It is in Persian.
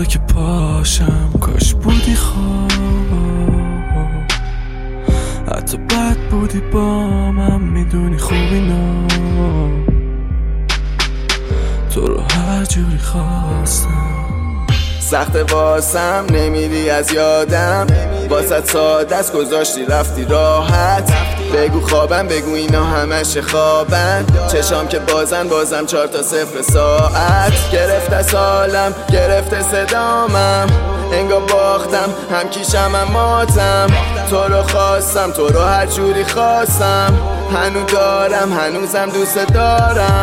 فردا که پاشم کاش بودی خواب، حتی بد بودی با من، میدونی خوب اینا تو رو هر جوری خواستم. سخت واسم نمیری از یادم، واسط ساده است گذاشتی رفتی راحت. بگو خوابم بگو اینا همش خوابن، چشام که بازم 4 تا 0 ساعت. گرفته سالم گرفته صدامم، انگار باختم هم کیشم هم ماتم. تو رو خواستم تو رو هر جوری خواستم، هنوز دارم هنوزم دوست دارم.